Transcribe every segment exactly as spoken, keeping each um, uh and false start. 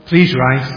Please rise.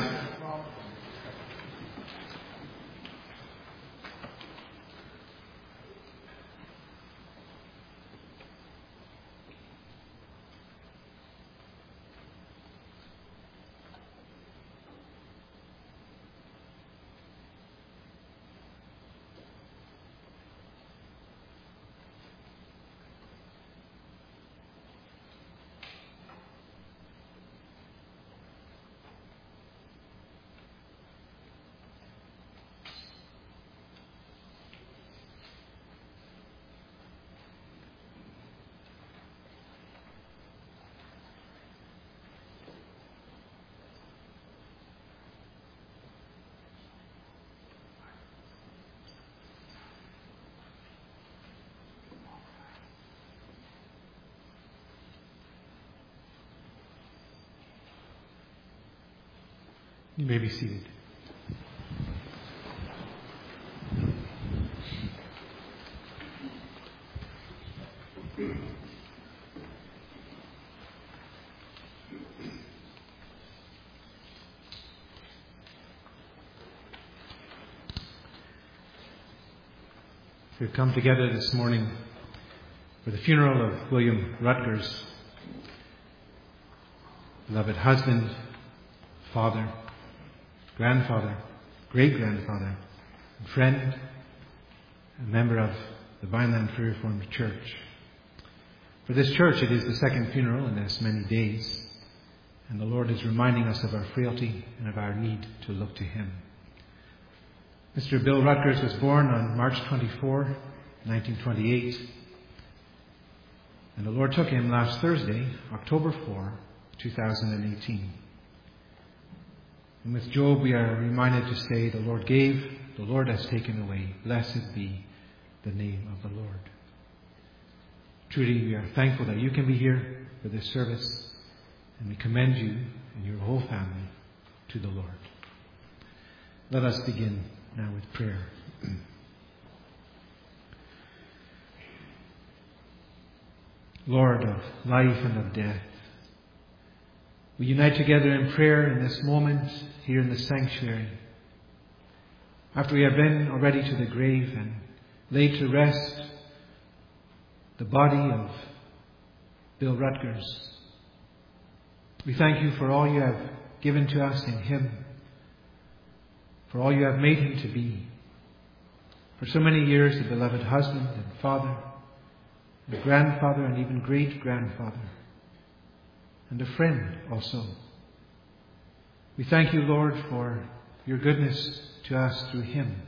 You may be seated. We've come together this morning for the funeral of William Rutgers, beloved husband, father, grandfather, great-grandfather, and friend, a member of the Vineland Free Reformed Church. For this church, it is the second funeral in as many days, and the Lord is reminding us of our frailty and of our need to look to Him. Mister Bill Rutgers was born on March twenty-fourth, nineteen twenty-eight, and the Lord took him last Thursday, October fourth, two thousand eighteen. And with Job, we are reminded to say, the Lord gave, the Lord has taken away. Blessed be the name of the Lord. Truly, we are thankful that you can be here for this service, and we commend you and your whole family to the Lord. Let us begin now with prayer. Lord of life and of death, we unite together in prayer in this moment here in the sanctuary. After we have been already to the grave and laid to rest the body of Bill Rutgers, we thank you for all you have given to us in him, for all you have made him to be. For so many years, a beloved husband and father, and grandfather and even great-grandfather, and a friend also. We thank you, Lord, for your goodness to us through him.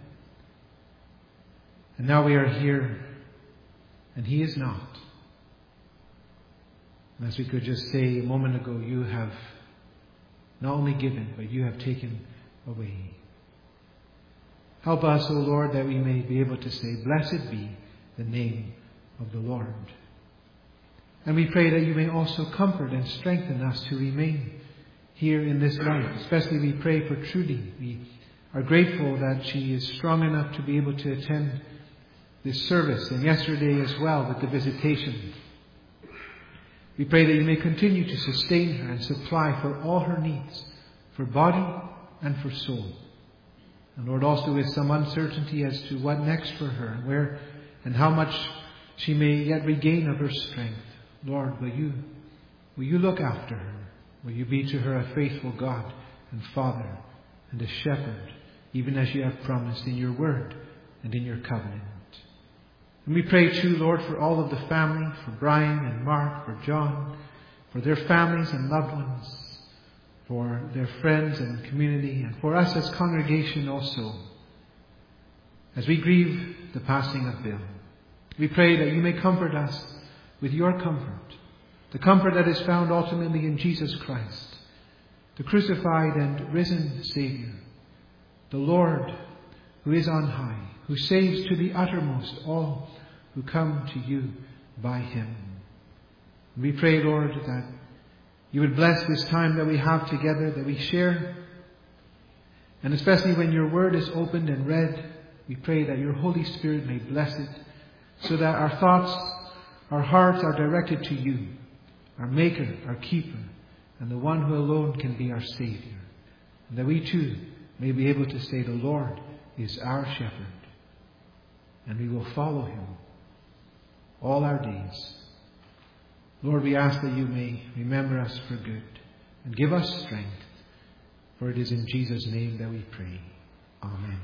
And now we are here, and he is not. And as we could just say a moment ago, you have not only given, but you have taken away. Help us, O Lord, that we may be able to say, blessed be the name of the Lord. And we pray that you may also comfort and strengthen us to remain here in this life. Especially we pray for Trudy. We are grateful that she is strong enough to be able to attend this service, and yesterday as well with the visitation. We pray that you may continue to sustain her and supply for all her needs, for body and for soul. And Lord, also with some uncertainty as to what next for her, and where and how much she may yet regain of her strength. Lord, will you, will you look after her? Will you be to her a faithful God and Father and a shepherd, even as you have promised in your word and in your covenant? And we pray too, Lord, for all of the family, for Brian and Mark, for John, for their families and loved ones, for their friends and community, and for us as congregation also, as we grieve the passing of Bill. We pray that you may comfort us with your comfort, the comfort that is found ultimately in Jesus Christ, the crucified and risen Savior, the Lord who is on high, who saves to the uttermost all who come to you by him. We pray, Lord, that you would bless this time that we have together, that we share, and especially when your word is opened and read, we pray that your Holy Spirit may bless it, so that our thoughts, our hearts are directed to you, our Maker, our Keeper, and the one who alone can be our Savior. And that we too may be able to say, the Lord is our shepherd, and we will follow him all our days. Lord, we ask that you may remember us for good and give us strength, for it is in Jesus' name that we pray. Amen.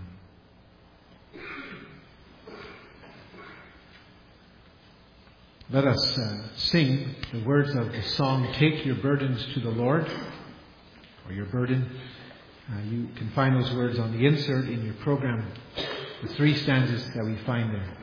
Let us uh, sing the words of the song, Take Your Burdens to the Lord, or your burden. Uh, you can find those words on the insert in your program, the three stanzas that we find there.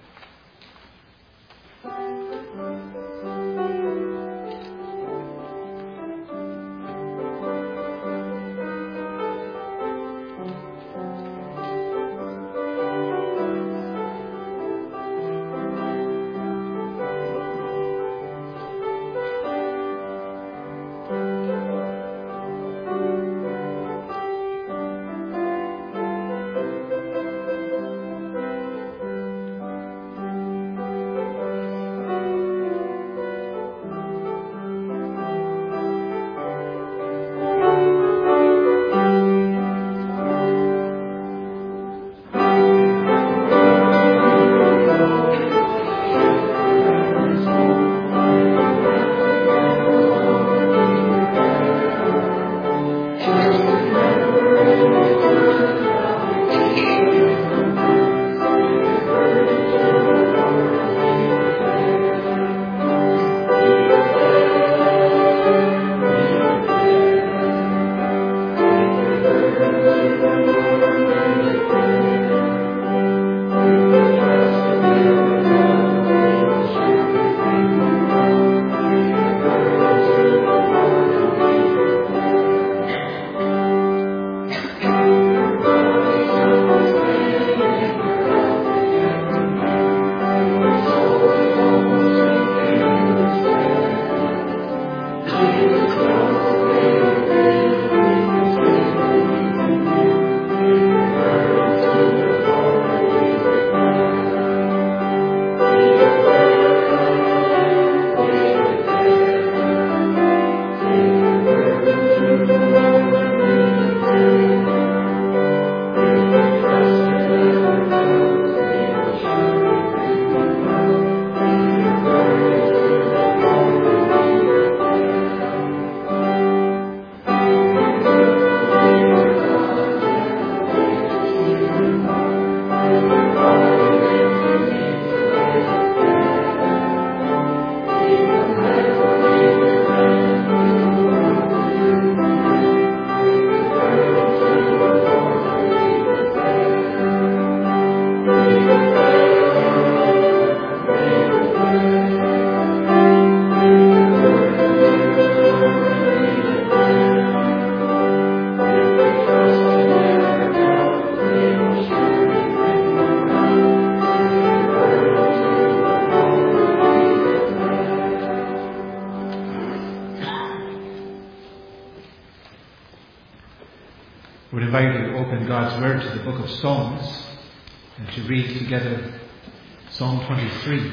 I would invite you to open God's Word to the book of Psalms and to read together Psalm twenty-three.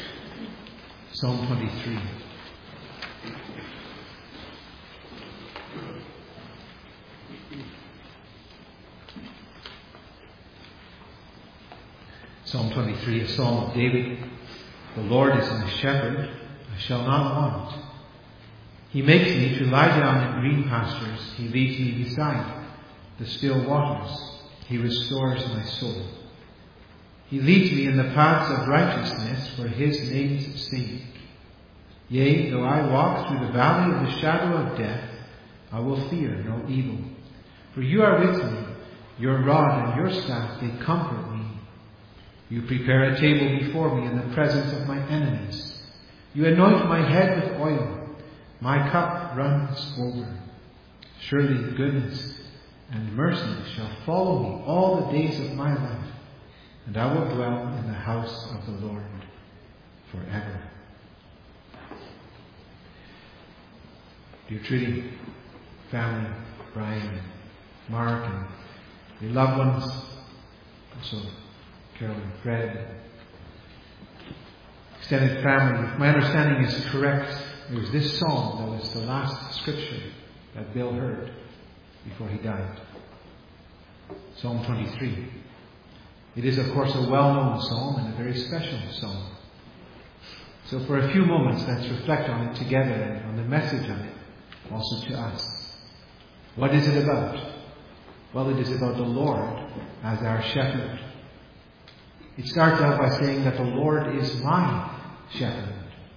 Psalm twenty-three. Psalm twenty-three, a psalm of David. The Lord is my shepherd, I shall not want. He makes me to lie down in green pastures. He leads me beside the still waters. He restores my soul. He leads me in the paths of righteousness for his name's sake. Yea, though I walk through the valley of the shadow of death, I will fear no evil. For you are with me, your rod and your staff, they comfort me. You prepare a table before me in the presence of my enemies. You anoint my head with oil. My cup runs over. Surely goodness and mercy shall follow me all the days of my life, and I will dwell in the house of the Lord forever. Dear Trudy, family, Brian, and Mark, and your loved ones, also Carol and Fred, extended family, if my understanding is correct, it was this psalm that was the last scripture that Bill heard before he died. Psalm twenty-three. It is, of course, a well-known psalm and a very special psalm. So for a few moments, let's reflect on it together and on the message of it, also to us. What is it about? Well, it is about the Lord as our shepherd. It starts out by saying that the Lord is my shepherd.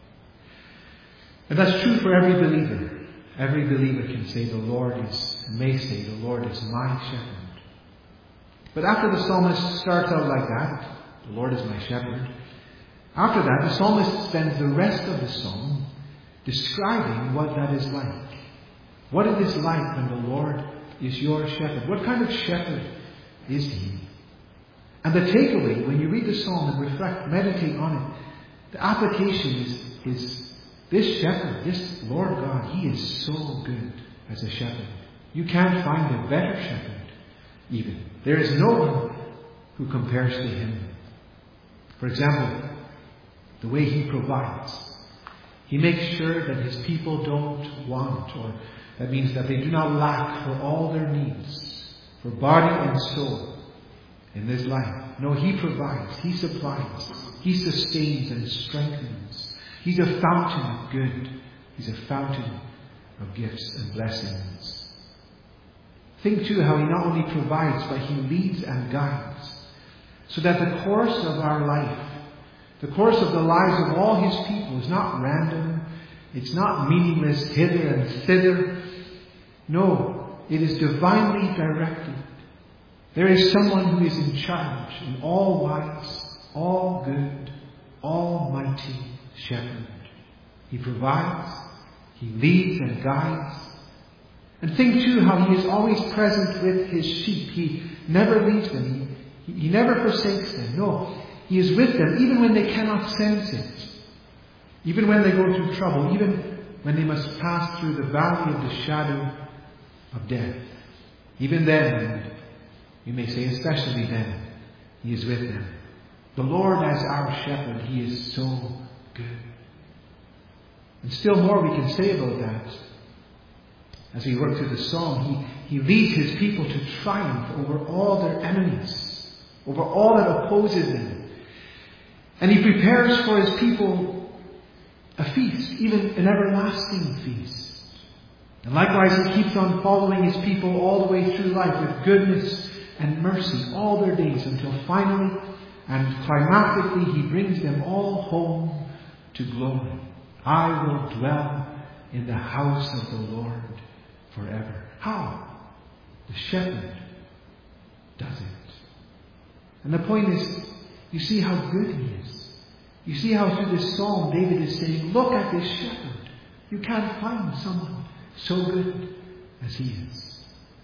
And that's true for every believer. Every believer can say the Lord is, may say the Lord is my shepherd. But after the psalmist starts out like that, the Lord is my shepherd, after that the psalmist spends the rest of the psalm describing what that is like. What it is like when the Lord is your shepherd. What kind of shepherd is he? And the takeaway, when you read the psalm and reflect, meditate on it, the application is, is this shepherd, this Lord God, he is so good as a shepherd. You can't find a better shepherd, even. There is no one who compares to him. For example, the way he provides. He makes sure that his people don't want, or that means that they do not lack for all their needs, for body and soul in this life. No, he provides, he supplies, he sustains and strengthens. He's a fountain of good. He's a fountain of gifts and blessings. Think too how he not only provides, but he leads and guides. So that the course of our life, the course of the lives of all his people is not random. It's not meaningless hither and thither. No, it is divinely directed. There is someone who is in charge, an all-wise, all-good, almighty shepherd. He provides, he leads and guides. And think too how he is always present with his sheep. He never leaves them. He, he never forsakes them. No, he is with them even when they cannot sense it. Even when they go through trouble. Even when they must pass through the valley of the shadow of death. Even then, we may say especially then, he is with them. The Lord as our shepherd, he is so good. And still more we can say about that. As we work through the psalm, he, he leads his people to triumph over all their enemies, over all that opposes them. And he prepares for his people a feast, even an everlasting feast. And likewise, he keeps on following his people all the way through life with goodness and mercy all their days until finally and climactically he brings them all home to glory. I will dwell in the house of the Lord forever. How? The shepherd does it. And the point is, you see how good he is. You see how through this psalm David is saying, look at this shepherd. You can't find someone so good as he is.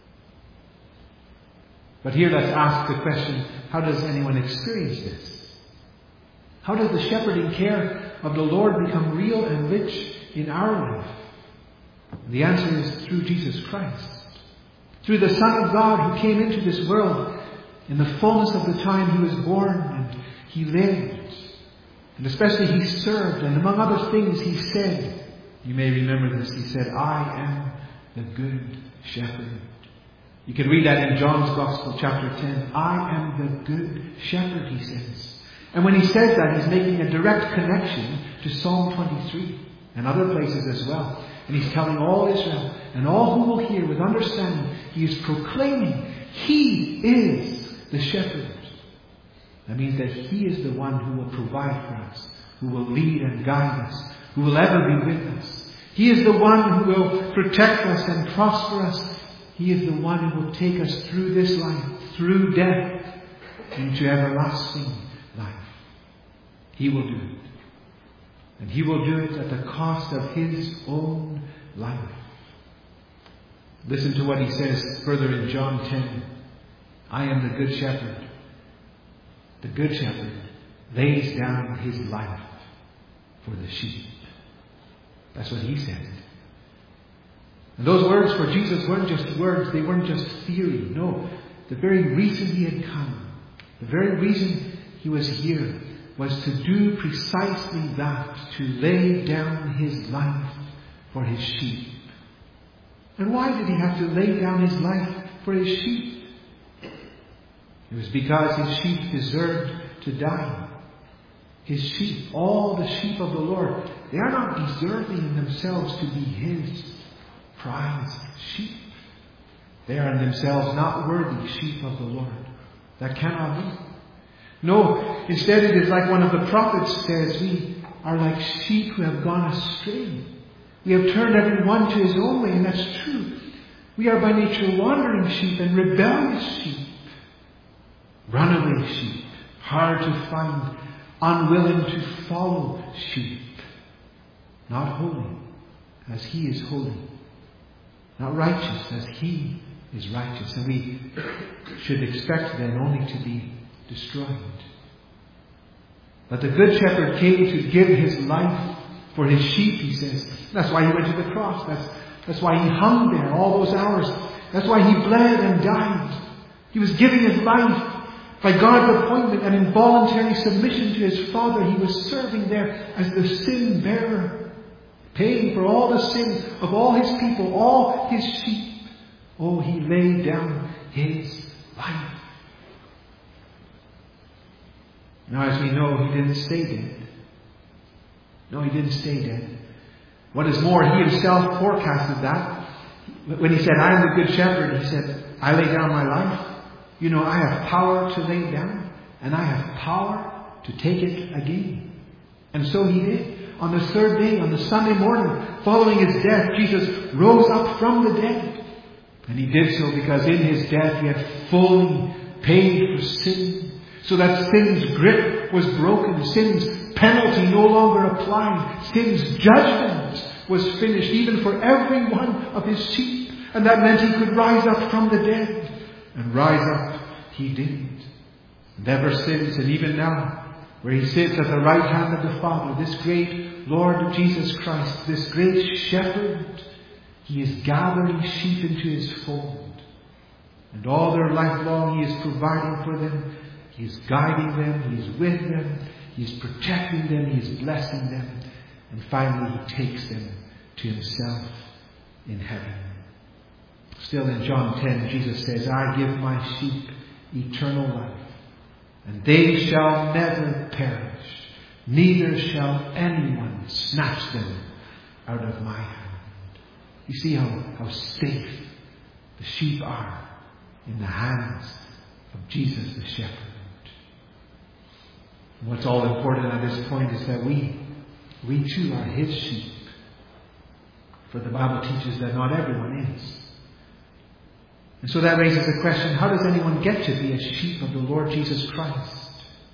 But here let's ask the question, how does anyone experience this? How does the shepherding care of the Lord become real and rich in our life? The answer is through Jesus Christ. Through the Son of God who came into this world in the fullness of the time he was born and he lived. And especially he served, and among other things he said, you may remember this, he said, I am the good shepherd. You can read that in John's Gospel, chapter ten. I am the good shepherd, he says. And when he says that, he's making a direct connection to Psalm twenty-three and other places as well. And he's telling all Israel and all who will hear with understanding, he is proclaiming he is the shepherd. That means that he is the one who will provide for us, who will lead and guide us, who will ever be with us. He is the one who will protect us and prosper us. He is the one who will take us through this life, through death, into everlasting life. He will do it. And he will do it at the cost of his own life. Listen to what he says further in John ten. I am the good shepherd. The good shepherd lays down his life for the sheep. That's what he said. And those words for Jesus weren't just words, they weren't just theory. No, the very reason he had come, the very reason he was here, was to do precisely that, to lay down his life for his sheep. And why did he have to lay down his life for his sheep? It was because his sheep deserved to die. His sheep, all the sheep of the Lord, they are not deserving in themselves to be his prized sheep. They are in themselves not worthy sheep of the Lord. That cannot be. No, instead it is like one of the prophets says, we are like sheep who have gone astray. We have turned every one to his own way, and that's true. We are by nature wandering sheep and rebellious sheep. Runaway sheep, hard to find, unwilling to follow sheep. Not holy as he is holy. Not righteous as he is righteous. And we should expect then only to be destroyed. But the Good Shepherd came to give his life for his sheep, he says. That's why he went to the cross. That's, that's why he hung there all those hours. That's why he bled and died. He was giving his life. By God's appointment and involuntary submission to his Father, he was serving there as the sin bearer, paying for all the sins of all his people, all his sheep. Oh, he laid down his life. Now, as we know, he didn't stay dead. No, he didn't stay dead. What is more, he himself forecasted that. When he said, I am the Good Shepherd, he said, I lay down my life. You know, I have power to lay it down, and I have power to take it again. And so he did. On the third day, on the Sunday morning, following his death, Jesus rose up from the dead. And he did so because in his death he had fully paid for sin. So that sin's grip was broken. Sin's penalty no longer applied. Sin's judgment was finished, even for every one of his sheep. And that meant he could rise up from the dead. And rise up, he didn't. And ever since, and even now, where he sits at the right hand of the Father, this great Lord Jesus Christ, this great shepherd, he is gathering sheep into his fold. And all their life long he is providing for them. He is guiding them. He is with them. He is protecting them. He is blessing them. And finally he takes them to himself in heaven. Still in John ten, Jesus says, I give my sheep eternal life, and they shall never perish, neither shall anyone snatch them out of my hand. You see how, how safe the sheep are in the hands of Jesus the shepherd. And what's all important at this point is that we, we too are his sheep. For the Bible teaches that not everyone is. And so that raises the question, how does anyone get to be a sheep of the Lord Jesus Christ?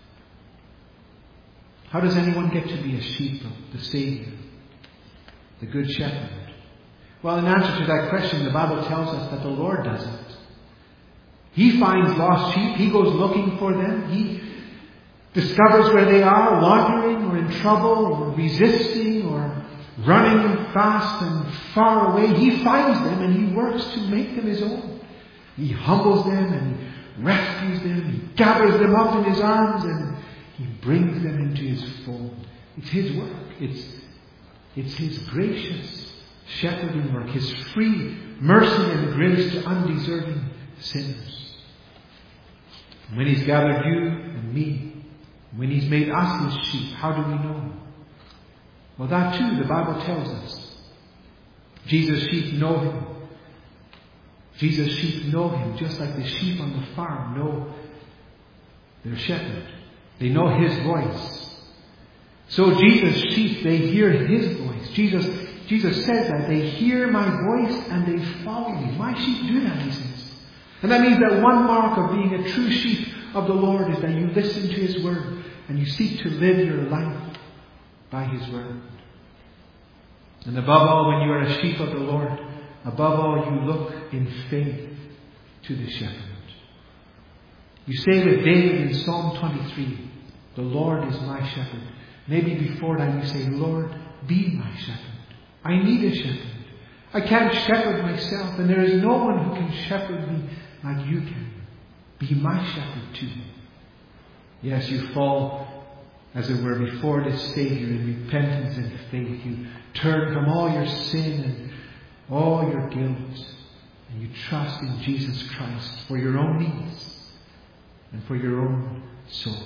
How does anyone get to be a sheep of the Savior, the Good Shepherd? Well, in answer to that question, the Bible tells us that the Lord does it. He finds lost sheep. He goes looking for them. He discovers where they are, wandering or in trouble or resisting or running fast and far away. He finds them and he works to make them his own. He humbles them and he rescues them. He gathers them up in his arms and he brings them into his fold. It's his work. It's, it's his gracious shepherding work. His free mercy and grace to undeserving sinners. And when he's gathered you and me, when he's made us his sheep, how do we know? Well, that too, the Bible tells us. Jesus' sheep know him. Jesus' sheep know him just like the sheep on the farm know their shepherd. They know his voice. So Jesus' sheep, they hear his voice. Jesus, Jesus says that they hear my voice and they follow me. My sheep do that, he says. And that means that one mark of being a true sheep of the Lord is that you listen to his word and you seek to live your life by his word. And above all, when you are a sheep of the Lord, above all, you look in faith to the shepherd. You say with David in Psalm twenty-three, the Lord is my shepherd. Maybe before that you say, Lord, be my shepherd. I need a shepherd. I can't shepherd myself, and there is no one who can shepherd me like you can. Be my shepherd too. Yes, you fall, as it were, before this Savior in repentance and faith. You turn from all your sin and all your guilt, and you trust in Jesus Christ for your own needs and for your own soul.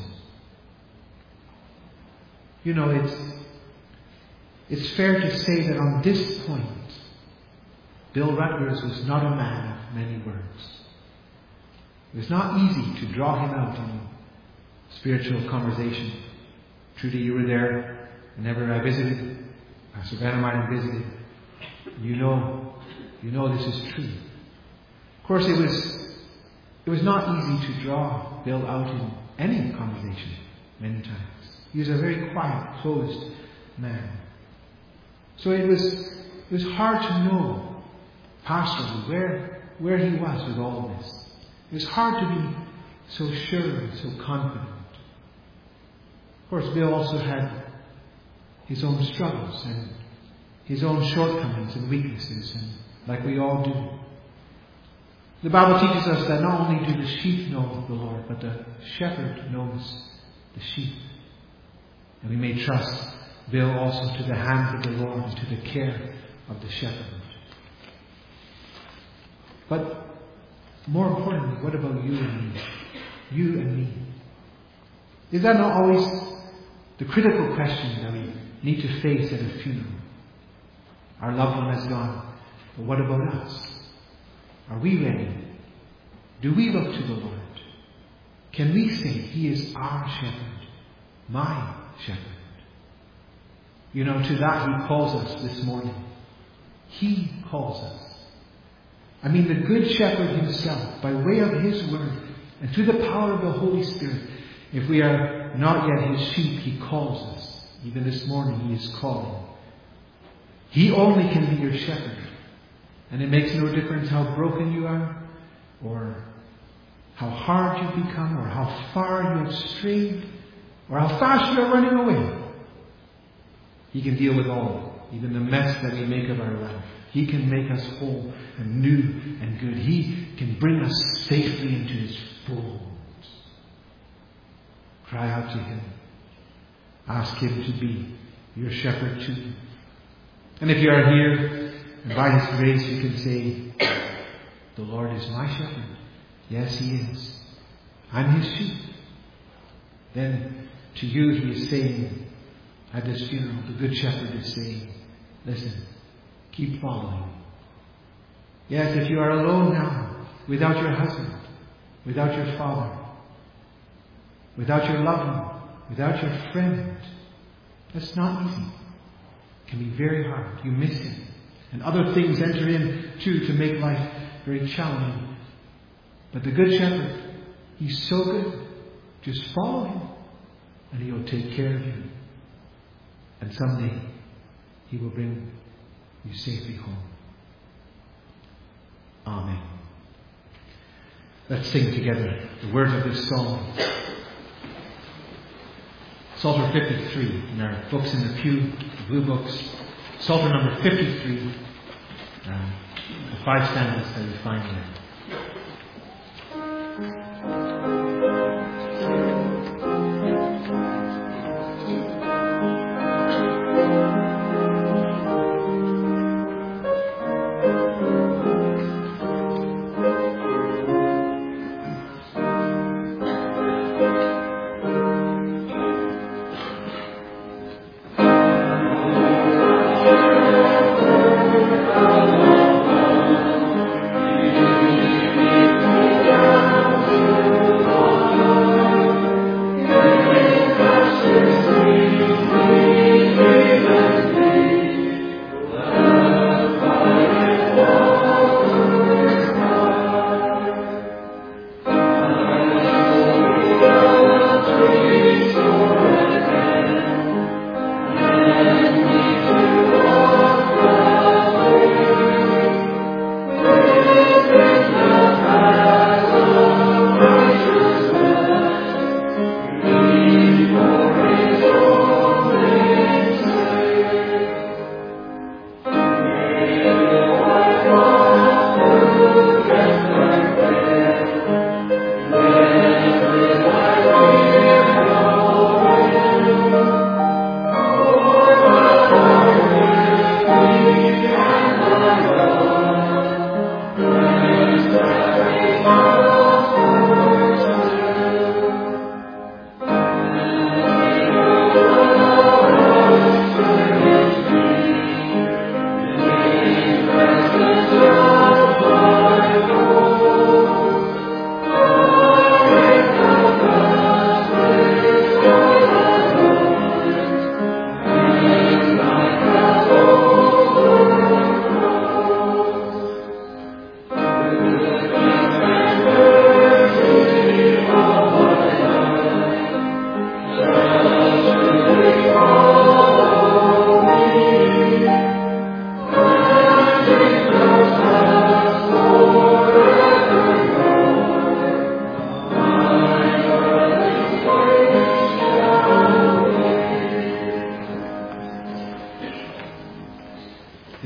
You know, it's, it's fair to say that on this point, Bill Rutgers was not a man of many words. It was not easy to draw him out in spiritual conversation. Trudy, you were there whenever I visited. Pastor Vandermeyer visited. You know, you know this is true. Of course, it was it was not easy to draw Bill out in any conversation many times. He was a very quiet, closed man. So it was it was hard to know pastorally where where he was with all of this. It was hard to be so sure and so confident. Of course, Bill also had his own struggles and his own shortcomings and weaknesses, and like we all do. The Bible teaches us that not only do the sheep know the Lord, but the shepherd knows the sheep. And we may trust Bill also to the hands of the Lord and to the care of the shepherd. But more importantly, what about you and me? You and me. Is that not always the critical question that we need to face at a funeral? Our loved one has gone, but what about us? Are we ready? Do we look to the Lord? Can we say, He is our shepherd, my shepherd? You know, to that He calls us this morning. He calls us. I mean, the Good Shepherd Himself, by way of His Word, and through the power of the Holy Spirit, if we are not yet His sheep, He calls us. Even this morning He is calling. He only can be your shepherd. And it makes no difference how broken you are, or how hard you've become, or how far you have strayed, or how fast you are running away. He can deal with all of it, even the mess that we make of our life. He can make us whole and new and good. He can bring us safely into His fold. Cry out to Him. Ask Him to be your shepherd too. And if you are here, and by His grace you can say, the Lord is my shepherd. Yes, He is. I'm His sheep. Then to you He is saying, at this funeral, the Good Shepherd is saying, listen, keep following. Yes, if you are alone now, without your husband, without your father, without your loved one, without your friend, that's not easy. It can be very hard. You miss Him. And other things enter in too to make life very challenging. But the Good Shepherd, He's so good. Just follow Him and He will take care of you. And someday He will bring you safely home. Amen. Let's sing together the words of this song. Psalter fifty-three in our books in the pew, the blue books. Psalter number fifty-three. Uh, the five stanzas that we find there. Thank you.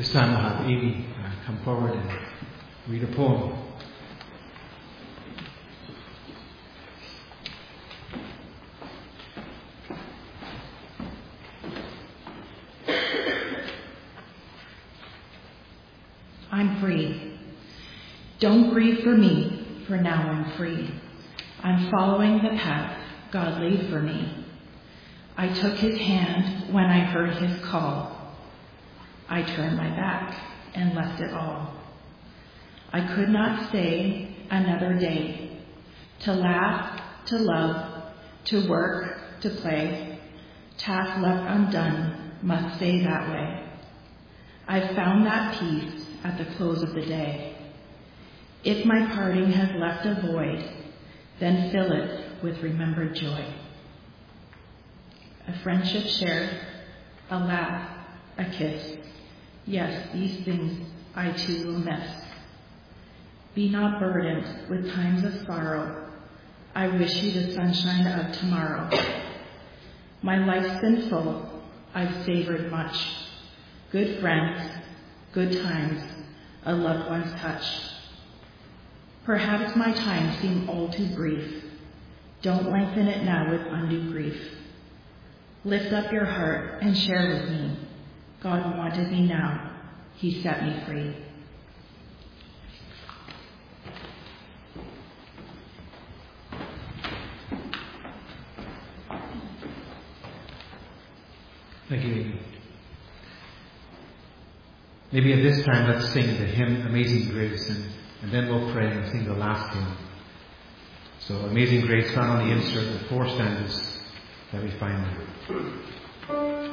This time I'll have Amy uh, come forward and read a poem. I'm free. Don't grieve for me, for now I'm free. I'm following the path God laid for me. I took his hand when I heard his call. I turned my back and left it all. I could not stay another day. To laugh, to love, to work, to play. Task left undone must stay that way. I've found that peace at the close of the day. If my parting has left a void, then fill it with remembered joy. A friendship shared, a laugh, a kiss. Yes, these things I too will miss. Be not burdened with times of sorrow. I wish you the sunshine of tomorrow. My life's been full, I've savored much. Good friends, good times, a loved one's touch. Perhaps my time seemed all too brief. Don't lengthen it now with undue grief. Lift up your heart and share with me. God wanted me now. He set me free. Thank you, Amy. Maybe at this time let's sing the hymn Amazing Grace, and, and then we'll pray and sing the last hymn. So Amazing Grace found on the insert, the four stanzas that we find there.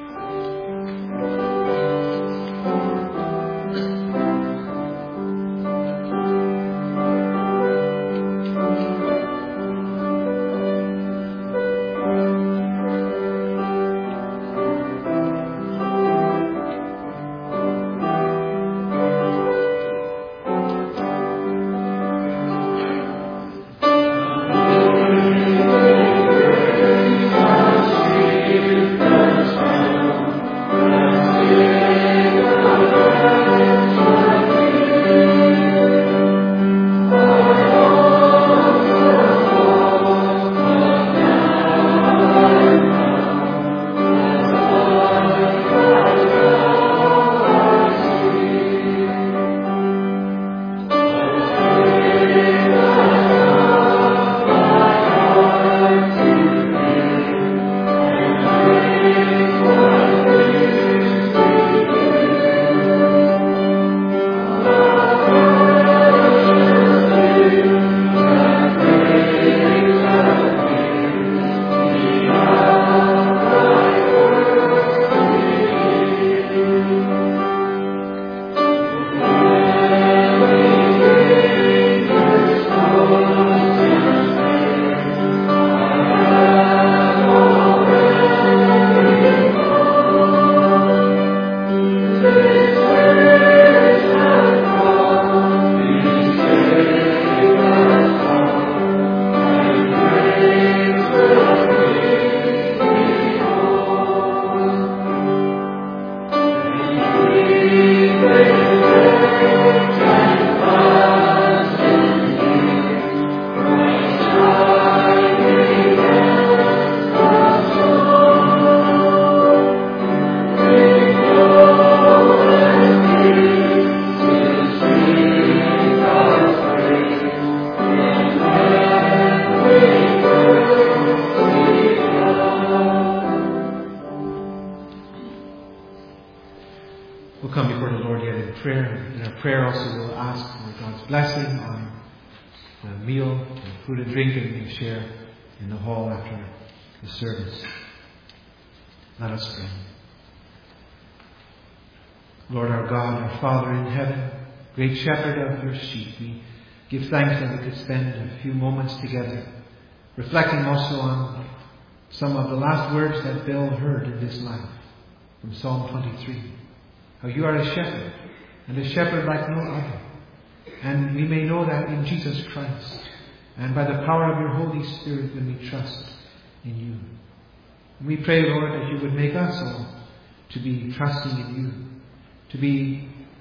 Food and drink and we share in the hall after the service. Let us pray. Lord our God, our Father in heaven, great shepherd of your sheep, we give thanks that we could spend a few moments together, reflecting also on some of the last words that Bill heard in this life from Psalm twenty-three. How you are a shepherd, and a shepherd like no other. And we may know that in Jesus Christ, and by the power of your Holy Spirit when we trust in you. And we pray, Lord, that you would make us all to be trusting in you, to be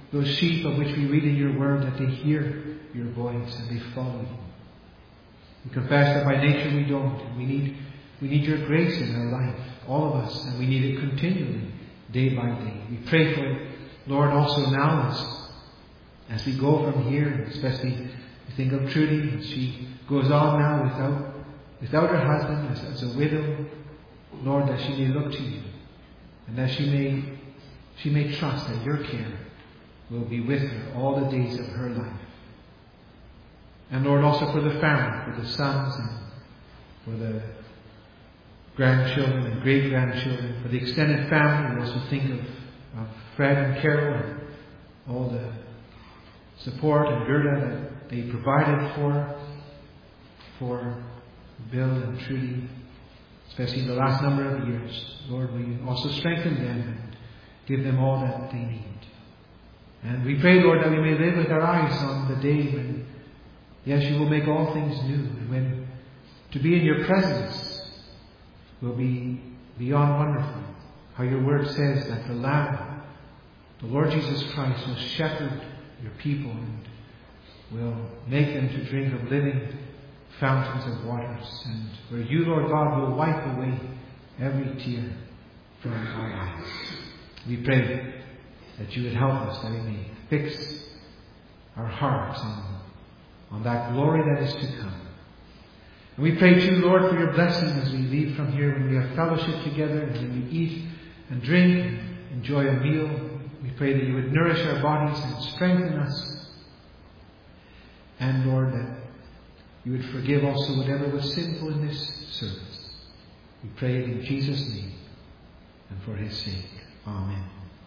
those sheep of which we read in your word, that they hear your voice and they follow you. We confess that by nature we don't, and we need, we need your grace in our life, all of us, and we need it continually, day by day. We pray for it, Lord, also now as, as we go from here, especially we think of Trudy, as she goes on now without, without her husband, as, as a widow, Lord, that she may look to you, and that she may, she may trust that your care will be with her all the days of her life. And Lord, also for the family, for the sons and for the grandchildren and great-grandchildren, for the extended family. We also think of, of Fred and Carol and all the support and Gerda that they provided for, for Bill and Trudy, especially in the last number of years. Lord, will you also strengthen them and give them all that they need. And we pray, Lord, that we may live with our eyes on the day when, yes, you will make all things new, and when to be in your presence will be beyond wonderful. How your word says that the Lamb, the Lord Jesus Christ, will shepherd your people and will make them to drink of living fountains of waters, and where you, Lord God, will wipe away every tear from our eyes. We pray that you would help us, that we may fix our hearts on, on that glory that is to come. And we pray too, Lord, for your blessing as we leave from here, when we have fellowship together and when we eat and drink and enjoy a meal. We pray that you would nourish our bodies and strengthen us. And Lord, that you would forgive also whatever was sinful in this service. We pray it in Jesus' name and for his sake. Amen.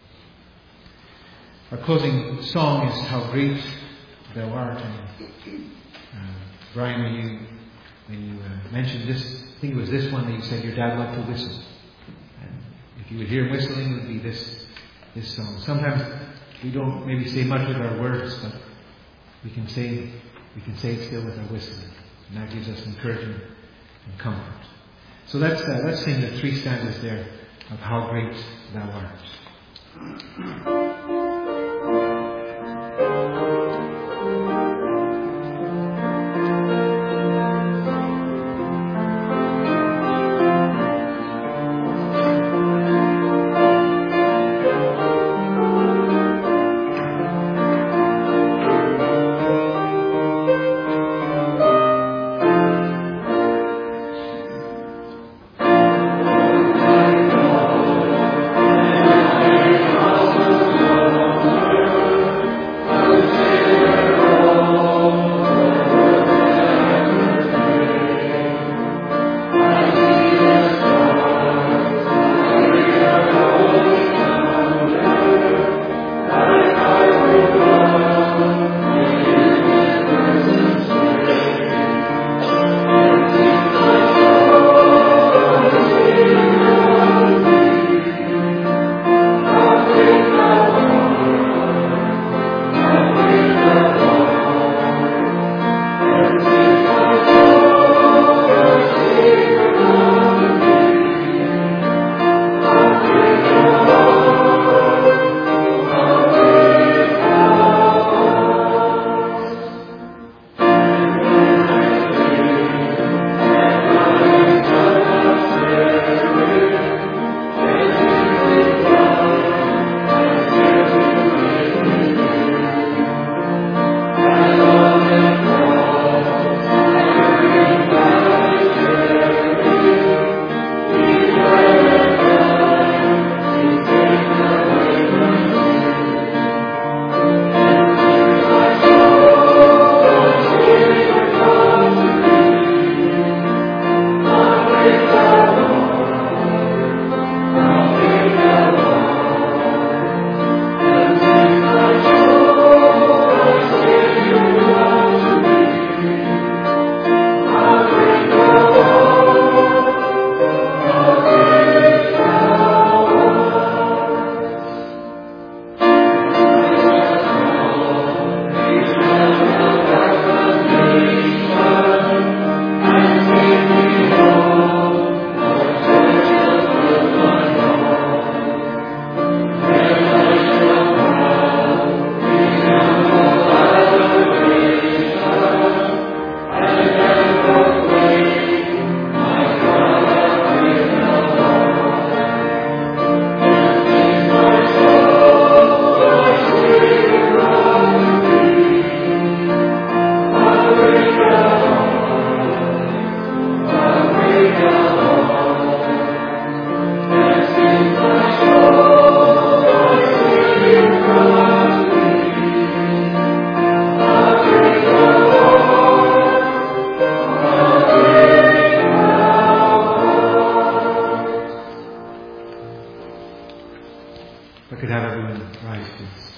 Our closing song is How Great Thou Art. And, uh, Brian, when you, when you uh, mentioned this, I think it was this one that you said your dad loved to whistle. And if you would hear whistling, it would be this, this song. Sometimes we don't maybe say much with our words, but we can say we can say it still with our whistling. And that gives us encouragement and comfort. So let's, uh, let's sing the three stanzas there of How Great Thou Art. Oh If I could have everyone rise, please.